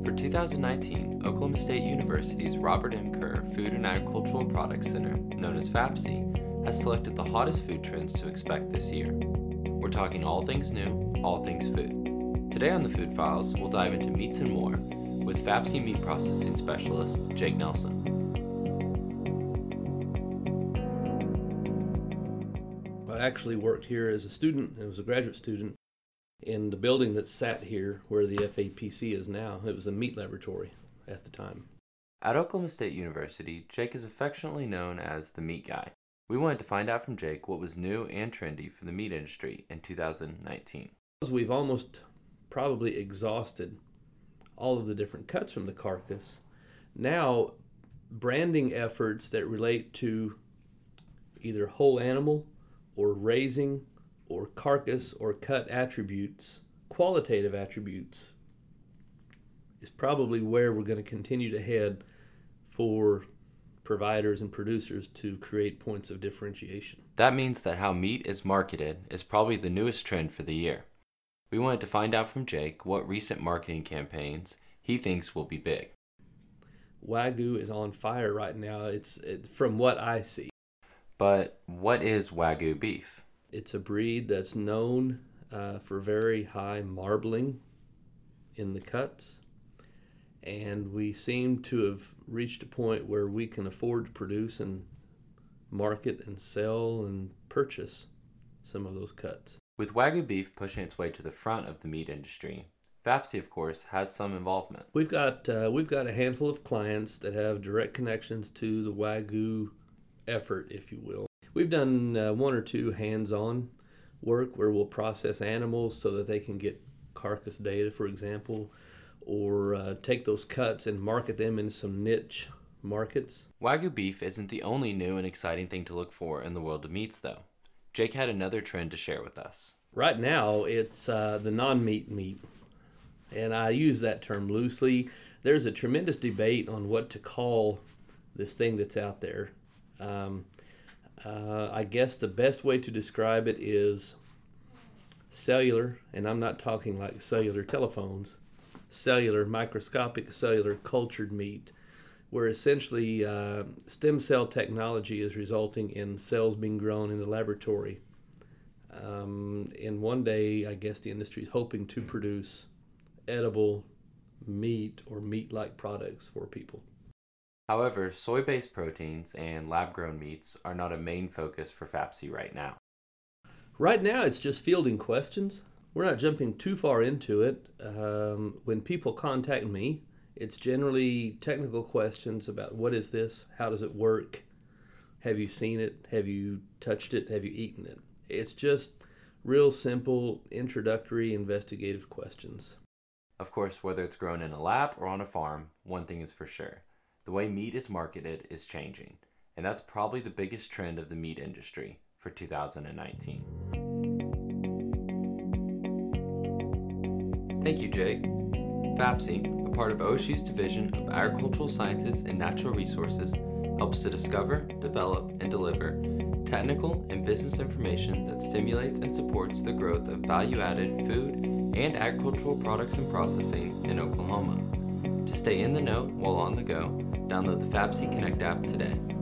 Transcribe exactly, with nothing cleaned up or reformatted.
For two thousand nineteen, Oklahoma State University's Robert M. Kerr Food and Agricultural Products Center, known as FAPSI, has selected the hottest food trends to expect this year. We're talking all things new, all things food. Today on the Food Files, we'll dive into meats and more with FAPSI meat processing specialist Jake Nelson. I actually worked here as a student. I was a graduate student in the building that sat here where the F A P C is now. It was a meat laboratory at the time. At Oklahoma State University, Jake is affectionately known as the Meat Guy. We wanted to find out from Jake what was new and trendy for the meat industry in two thousand nineteen. We've almost probably exhausted all of the different cuts from the carcass. Now, branding efforts that relate to either whole animal or raising or carcass or cut attributes, qualitative attributes, is probably where we're going to continue to head for providers and producers to create points of differentiation. That means that how meat is marketed is probably the newest trend for the year. We wanted to find out from Jake what recent marketing campaigns he thinks will be big. Wagyu is on fire right now, it's it, from what I see. But what is Wagyu beef? It's a breed that's known uh, for very high marbling in the cuts, and we seem to have reached a point where we can afford to produce and market and sell and purchase some of those cuts. With Wagyu beef pushing its way to the front of the meat industry, FAPSI, of course, has some involvement. We've got uh, we've got a handful of clients that have direct connections to the Wagyu effort, if you will. We've done uh, one or two hands-on work where we'll process animals so that they can get carcass data, for example, or uh, take those cuts and market them in some niche markets. Wagyu beef isn't the only new and exciting thing to look for in the world of meats, though. Jake had another trend to share with us. Right now, it's uh, the non-meat meat, and I use that term loosely. There's a tremendous debate on what to call this thing that's out there. Um, uh, I guess the best way to describe it is cellular, and I'm not talking like cellular telephones, cellular, microscopic cellular cultured meat, where essentially uh, stem cell technology is resulting in cells being grown in the laboratory. Um, and one day, I guess the industry is hoping to produce edible meat or meat-like products for people. However, soy-based proteins and lab-grown meats are not a main focus for FAPSI right now. Right now, it's just fielding questions. We're not jumping too far into it. Um, when people contact me, it's generally technical questions about what is this, how does it work, have you seen it, have you touched it, have you eaten it. It's just real simple, introductory, investigative questions. Of course, whether it's grown in a lab or on a farm, one thing is for sure. The way meat is marketed is changing, and that's probably the biggest trend of the meat industry for two thousand nineteen. Thank you, Jake. FAPSI, a part of O S U's Division of Agricultural Sciences and Natural Resources, helps to discover, develop, and deliver technical and business information that stimulates and supports the growth of value-added food and agricultural products and processing in Oklahoma. To stay in the know while on the go, download the FAPSI Connect app today.